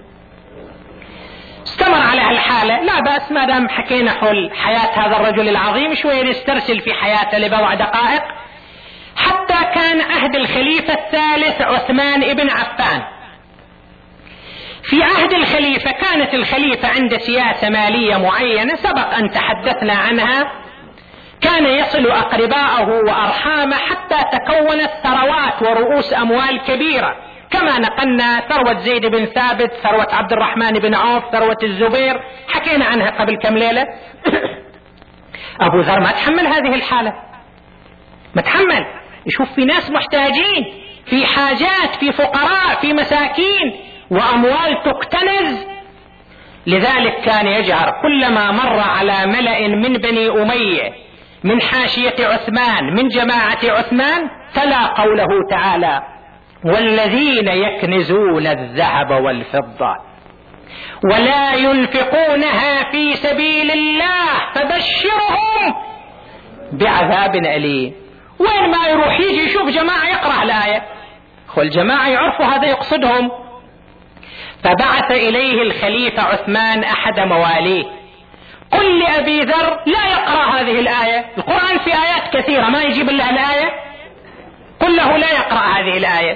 استمر على هالحالة، لا بأس ما دام حكينا حول حياة هذا الرجل العظيم شوية نسترسل في حياته لبضع دقائق. حتى كان عهد الخليفة الثالث عثمان بن عفان. في عهد الخليفة كانت الخليفة عند سياسة مالية معينة سبق أن تحدثنا عنها، كان يصل أقرباءه وأرحامه حتى تكونت ثروات ورؤوس أموال كبيرة، كما نقلنا ثروة زيد بن ثابت، ثروة عبد الرحمن بن عوف، ثروة الزبير، حكينا عنها قبل كم ليلة. أبو ذر ما تحمل هذه الحالة، ما تحمل يشوف في ناس محتاجين، في حاجات، في فقراء، في مساكين، وأموال تكتنز. لذلك كان يجهر كلما مر على ملأ من بني أمية من حاشية عثمان من جماعة عثمان تلا قوله تعالى: والذين يكنزون الذهب والفضة ولا ينفقونها في سبيل الله فبشرهم بعذاب أليم. وين ما يروح يجي يشوف جماعة يقرأ الآية، والجماعة يعرفوا هذا يقصدهم. فبعث إليه الخليفة عثمان أحد مواليه: قل لأبي ذر لا يقرأ هذه الآية، القرآن في آيات كثيرة ما يجيب الله الآية، قل له لا يقرأ هذه الآية.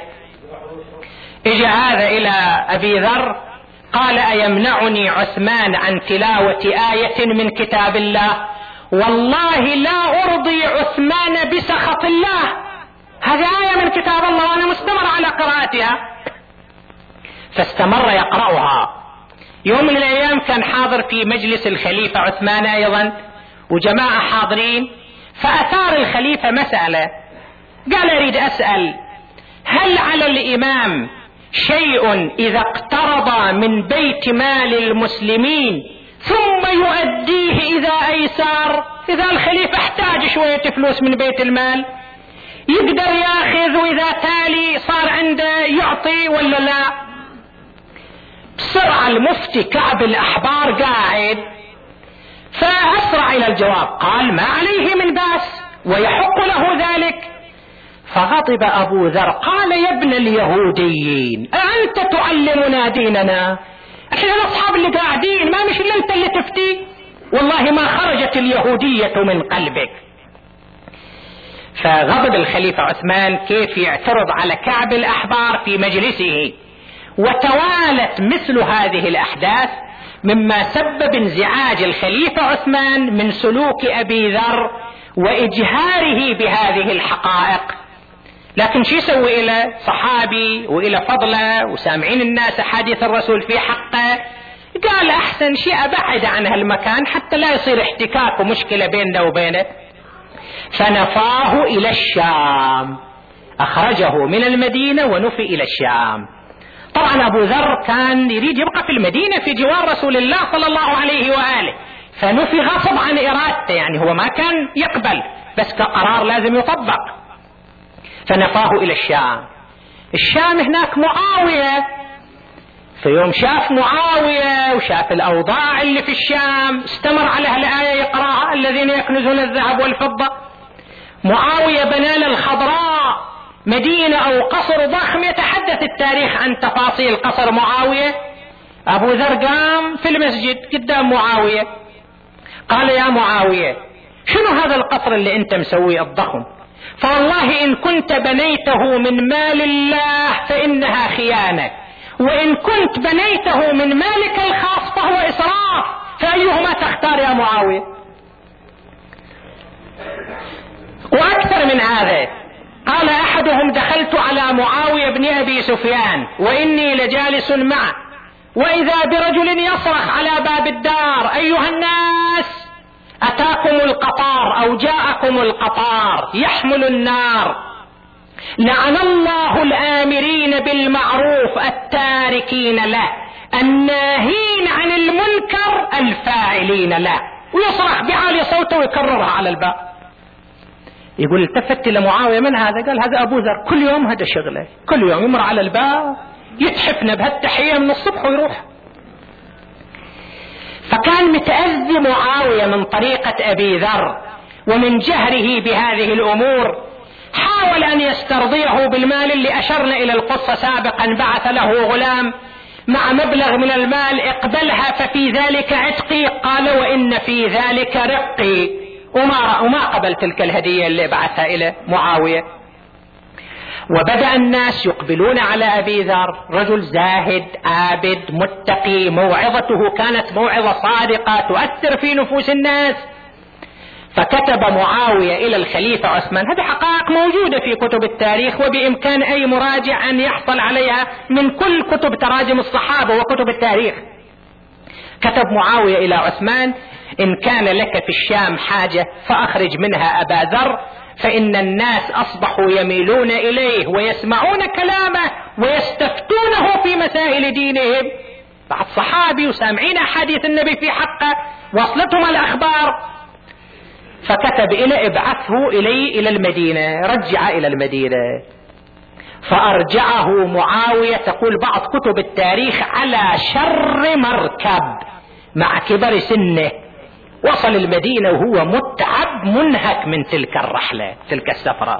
إجا هذا إلى أبي ذر قال: أيمنعني عثمان عن تلاوة آية من كتاب الله؟ والله لا أرضي عثمان بسخط الله، هذه آية من كتاب الله وأنا مستمر على قراءتها. فاستمر يقرأها. يوم من الأيام كان حاضر في مجلس الخليفة عثمان أيضا وجماعة حاضرين، فأثار الخليفة مسألة، قال: أريد أسأل هل على الإمام شيء إذا اقترض من بيت مال المسلمين ثم يؤديه إذا أيسار؟ إذا الخليفة احتاج شوية فلوس من بيت المال يقدر ياخذ، وإذا تالي صار عنده يعطي ولا لا؟ بسرعة المفتي كعب الأحبار قاعد، فأسرع إلى الجواب، قال: ما عليه من بأس ويحق له ذلك. فغضب أبو ذر قال: يا ابن اليهوديين أنت تعلمنا ديننا؟ احنا الأصحاب اللي قاعدين ما مش إلا أنت اللي تفتي، والله ما خرجت اليهودية من قلبك. فغضب الخليفة عثمان كيف يعترض على كعب الأحبار في مجلسه. وتوالت مثل هذه الأحداث مما سبب انزعاج الخليفة عثمان من سلوك أبي ذر وإجهاره بهذه الحقائق. لكن شو يسوي؟ إلى صحابي وإلى فضله وسامعين الناس حديث الرسول في حقه، قال أحسن شيء أبعد عن هالمكان حتى لا يصير احتكاك ومشكلة بيننا وبينه. فنفاه إلى الشام، أخرجه من المدينة ونفي إلى الشام. طبعا أبو ذر كان يريد يبقى في المدينة في جوار رسول الله صلى الله عليه وآله، فنفي غصب عن إرادته، يعني هو ما كان يقبل بس كقرار لازم يطبق. فنفاه إلى الشام. الشام هناك معاوية، في يوم شاف معاوية وشاف الأوضاع اللي في الشام استمر على هالآية يقرأها: الذين يكنزون الذهب والفضة. معاوية بنى الخضراء مدينة أو قصر ضخم، يتحدث التاريخ عن تفاصيل قصر معاوية. أبو ذر قام في المسجد قدام معاوية قال: يا معاوية، شنو هذا القصر اللي أنت مسوي الضخم؟ فوالله إن كنت بنيته من مال الله فإنها خيانة، وإن كنت بنيته من مالك الخاص فهو إسراف، فأيهما تختار يا معاوية؟ وأكثر من هذا، قال أحدهم: دخلت على معاوية بن أبي سفيان وإني لجالس معه، وإذا برجل يصرخ على باب الدار: أيها الناس، أتاكم القطار أو جاءكم القطار يحمل النار، لعن الله الآمرين بالمعروف التاركين له، الناهين عن المنكر الفاعلين له. ويصرخ بعالي صوته ويكررها على الباب. يقول: التفت لمعاوية: من هذا؟ قال: هذا أبو ذر، كل يوم هذا شغله، كل يوم يمر على الباب يتحفنا بهالتحية من الصبح ويروح. فكان متأذي معاوية من طريقة أبي ذر ومن جهره بهذه الأمور. حاول أن يسترضيه بالمال اللي أشرنا إلى القصة سابقا، بعث له غلام مع مبلغ من المال: اقبلها ففي ذلك عتقي. قال: وإن في ذلك رقي، وما, وما قبل تلك الهدية اللي بعثها إلى معاوية. وبدأ الناس يقبلون على أبي ذر، رجل زاهد عابد متقي، موعظته كانت موعظة صادقة تؤثر في نفوس الناس. فكتب معاوية إلى الخليفة عثمان، هذه حقائق موجودة في كتب التاريخ وبإمكان أي مراجع أن يحصل عليها من كل كتب تراجم الصحابة وكتب التاريخ. كتب معاوية إلى عثمان: إن كان لك في الشام حاجة فأخرج منها أبا ذر، فإن الناس أصبحوا يميلون إليه ويسمعون كلامه ويستفتونه في مسائل دينهم. بعد صحابي وسامعين أحاديث النبي في حقه، وصلتهم الأخبار. فكتب إلى: ابعثه إلي إلى المدينة، رجع إلى المدينة. فأرجعه معاوية، تقول بعض كتب التاريخ، على شر مركب مع كبر سنه. وصل المدينة وهو متعب منهك من تلك الرحلة، تلك السفرة.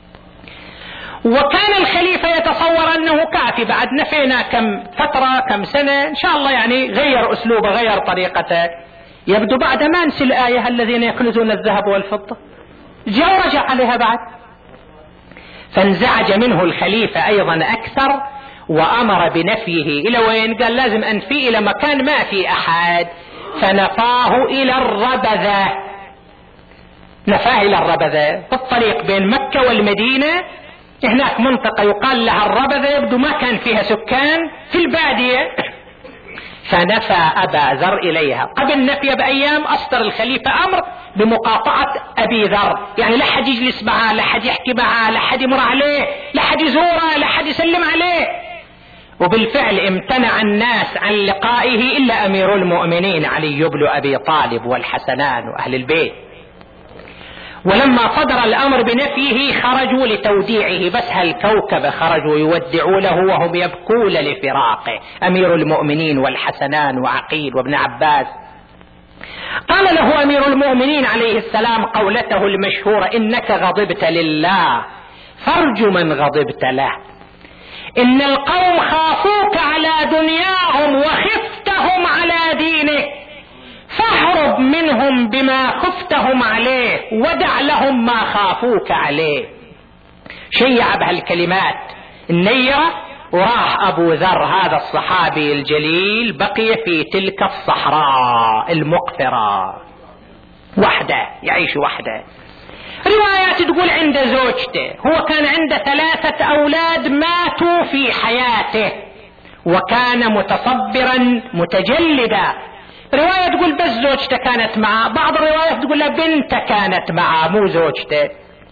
وكان الخليفة يتصور أنه كافي، بعد نفينا كم فترة كم سنة إن شاء الله، يعني غير أسلوبه غير طريقته. يبدو بعد ما نسي الآية: الذين يكنزون الذهب والفضة، جاء ورجع عليها بعد. فانزعج منه الخليفة أيضا أكثر، وأمر بنفيه. إلى وين؟ قال: لازم أنفي إلى مكان ما في أحد. فنفاه إلى الربذة، نفاه إلى الربذة في الطريق بين مكة والمدينة. هناك منطقة يقال لها الربذة، يبدو ما كان فيها سكان، في البادية. فنفى أبا ذر إليها. قبل نفي بأيام أصدر الخليفة أمر بمقاطعة أبي ذر، يعني لا حد يجلس معه، لا حد يحكي معه، لا حد يمر عليه، لا حد يزوره، لا حد يسلم عليه. وبالفعل امتنع الناس عن لقائه إلا أمير المؤمنين علي بن أبي طالب والحسنان وأهل البيت. ولما صدر الأمر بنفيه خرجوا لتوديعه، بس هالكوكب خرجوا يودعونه وهم يبكون لفراقه، أمير المؤمنين والحسنان وعقيل وابن عباس. قال له أمير المؤمنين عليه السلام قولته المشهورة: إنك غضبت لله فارج من غضبت له، إن القوم خافوك على دنياهم وخفتهم على دينك، فاهرب منهم بما خفتهم عليه ودع لهم ما خافوك عليه. شيع بهالكلمات النيرة وراح أبو ذر هذا الصحابي الجليل بقي في تلك الصحراء المقفرة وحده، يعيش وحده. روايات تقول عند زوجته، هو كان عنده ثلاثة أولاد ماتوا في حياته وكان متصبرا متجلدا. رواية تقول بس زوجته كانت معه، بعض الروايات تقول له بنته كانت معه مو زوجته.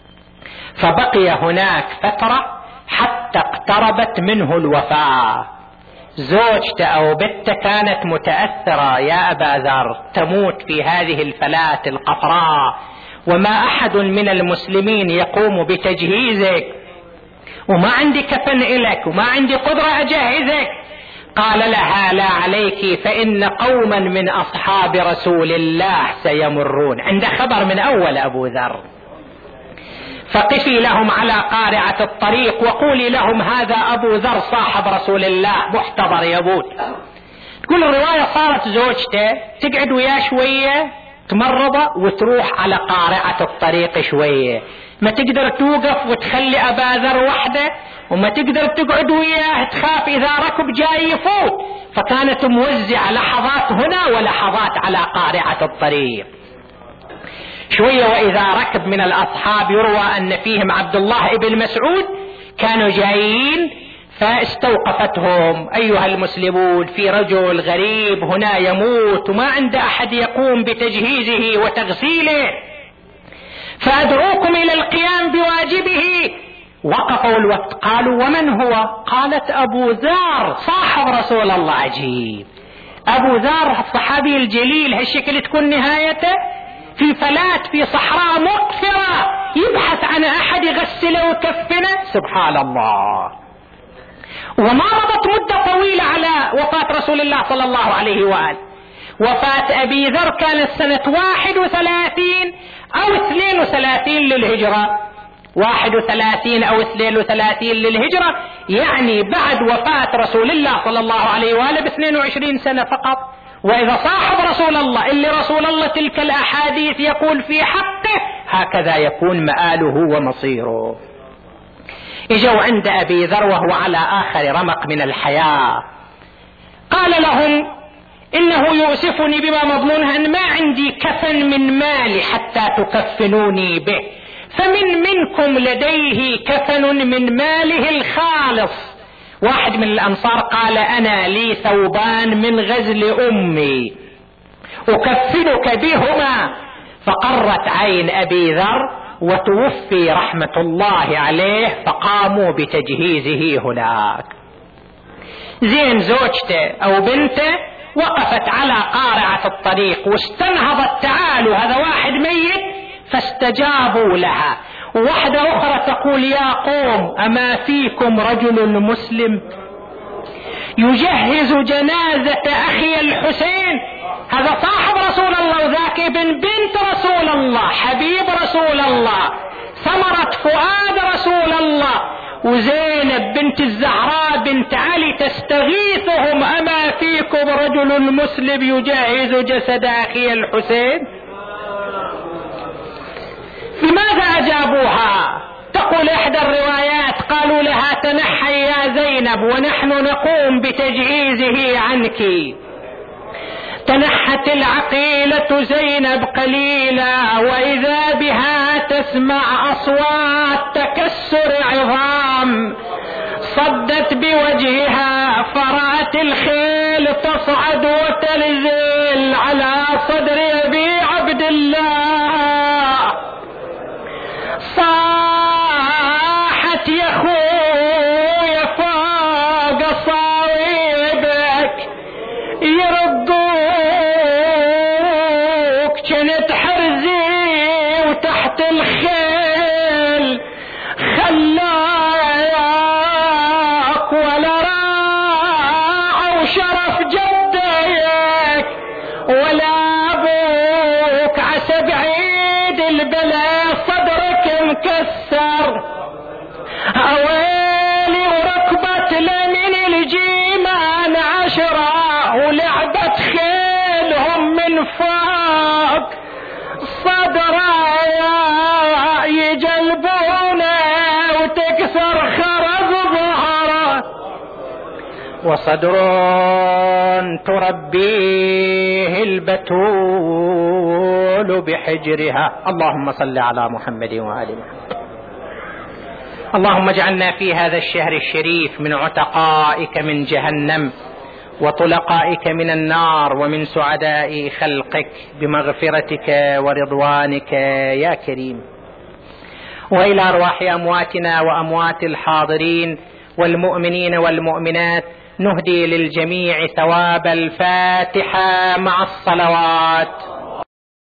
فبقي هناك فترة حتى اقتربت منه الوفاة. زوجته أو بنته كانت متأثرة، يا أبا ذر تموت في هذه الفلاة القفراء وما أحد من المسلمين يقوم بتجهيزك، وما عندي كفن إلك وما عندي قدرة أجهزك. قال لها لا عليك فإن قوما من أصحاب رسول الله سيمرون. عنده خبر من أول أبو ذر، فقفي لهم على قارعة الطريق وقولي لهم هذا أبو ذر صاحب رسول الله محتضر يبوت. تقول الرواية صارت زوجته تقعد وياه شوية تمرضة وتروح على قارعة الطريق شوية، ما تقدر توقف وتخلي أبا ذر وحده، وما تقدر تقعد وياه تخاف إذا ركب جاي يفوت، فكانت موزعة لحظات هنا ولحظات على قارعة الطريق شوية. وإذا ركب من الأصحاب يروى أن فيهم عبد الله ابن مسعود كانوا جايين فاستوقفتهم، أيها المسلمون في رجل غريب هنا يموت وما عند أحد يقوم بتجهيزه وتغسيله، فأدعوكم إلى القيام بواجبه. وقفوا الوقت قالوا ومن هو؟ قالت أبو ذر صاحب رسول الله. عجيب، أبو ذر الصحابي الجليل هالشكل تكون نهايته في فلات في صحراء مقفرة يبحث عن أحد يغسله ويكفنه. سبحان الله. وما مضت مدة طويلة على وفاة رسول الله صلى الله عليه وآله. وفاة أبي ذر كانت سنة واحد وثلاثين أو اثنين وثلاثين للهجرة، واحد وثلاثين أو اثنين وثلاثين للهجرة، يعني بعد وفاة رسول الله صلى الله عليه وآله باثنين وعشرين سنة فقط. وإذا صاحب رسول الله اللي رسول الله تلك الأحاديث يقول في حقه هكذا يكون مآله ومصيره. اجوا عند أبي ذر وهو على آخر رمق من الحياة، قال لهم إنه يؤسفني بما مضمونها أن ما عندي كفن من مالي حتى تكفنوني به، فمن منكم لديه كفن من ماله الخالص؟ واحد من الأنصار قال أنا لي ثوبان من غزل أمي أكفنك بهما. فقرت عين أبي ذر وتوفي رحمة الله عليه، فقاموا بتجهيزه هناك. زين زوجته أو بنته وقفت على قارعة الطريق واستنهضت تعالوا هذا واحد ميت، فاستجابوا لها. وواحدة أخرى تقول يا قوم أما فيكم رجل مسلم يجهز جنازة أخي الحسين؟ هذا صاحب رسول الله وذاك ابن بنت رسول الله حبيب رسول الله ثمرة فؤاد رسول الله، وزينب بنت الزهراء بنت علي تستغيثهم أما فيكم رجل مسلم يجهز جسد أخي الحسين؟ لماذا أجابوها؟ تقول إحدى الروايات قالوا لها تنحي يا زينب ونحن نقوم بتجهيزه عنك. تنحت العقيلة زينب قليلا وإذا بها تسمع أصوات تكسر عظام، صدت بوجهها فرأت الخيل تصعد وتنزل على صدر أبي عبد الله، صاحت يا خويا فوق صاويبك يردوك كنت حرزي وتحت الخيل خلاك ولا راعوا شرف جدك ولا ابوك عسى بعيد البلا صدرك مكسر. اويلي وركبت لمن الجيمان عشرة ولعبت خيلهم من فوق صدرها وصدر تربيه البتول بحجرها. اللهم صل على محمد وآل محمد. اللهم اجعلنا في هذا الشهر الشريف من عتقائك من جهنم وطلقائك من النار ومن سعداء خلقك بمغفرتك ورضوانك يا كريم. وإلى أرواح أمواتنا وأموات الحاضرين والمؤمنين والمؤمنات نهدي للجميع ثواب الفاتحة مع الصلوات.